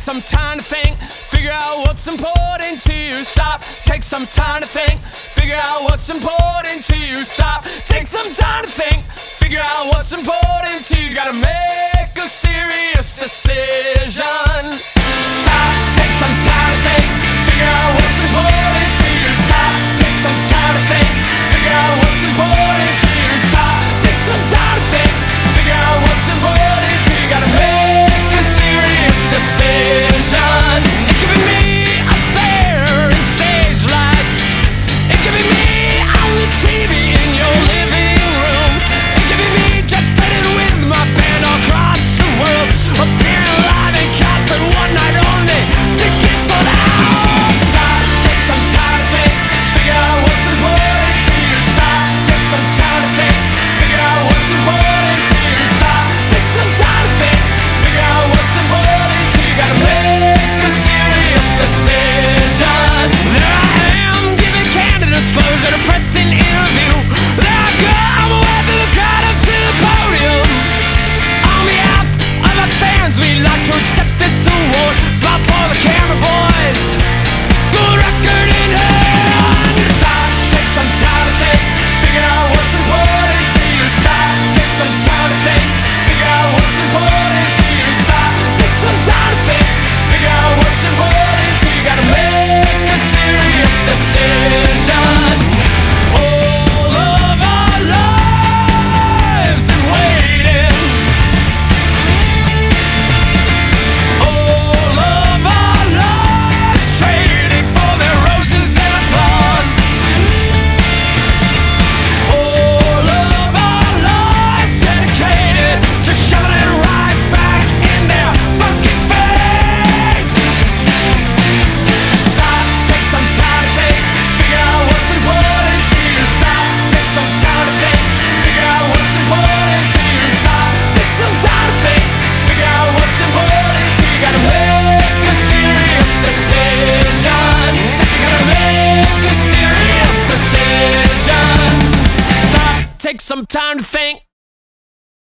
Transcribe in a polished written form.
some time to think, figure out what's important to you. Stop, take some time to think, figure out what's important to you. Stop, take some time to think, figure out what's important to you. Gotta make a serious decision. Stop, take some time to think, figure out what's important to you. Stop, take some time to think, figure out what's important to you. Stop, take some time to think, figure out what's important to you. Gotta make a serious decision. It could be me up there in stage lights. It could be me on the TV in your living room. It could be me jet setting with my band all across the world, appearing live in concert one night only. Tickets sold out. Stop, take some time to think, figure out what's important to you. Stop, take some time to think, figure out what's important to you. Stop, take some time to think, figure out what's important to you. Gotta make a serious decision. There I am, giving candid disclosure to pressing interview. There I go, I'm away through the crowd up to the podium. On behalf of my fans, we'd like to accept this award. Smile for the camera boys, good record in hand. Stop, take some time to think, figure out what's important to you. Stop, take some time to think, figure out what's important to you. Stop, take some time to think, figure out what's important to you. Gotta make a serious decision. All of our lives and waiting, all of our lives trading for their roses and applause. All of our lives dedicated to shoving it right back in their fucking face. Stop, take some time to think, figure out what's important to you. Stop, take some time to think, figure out what's important to you. Stop, take some time to think, figure out what's important to you. Gotta make a serious decision. Said you gotta make a serious decision. Stop, take some time to think.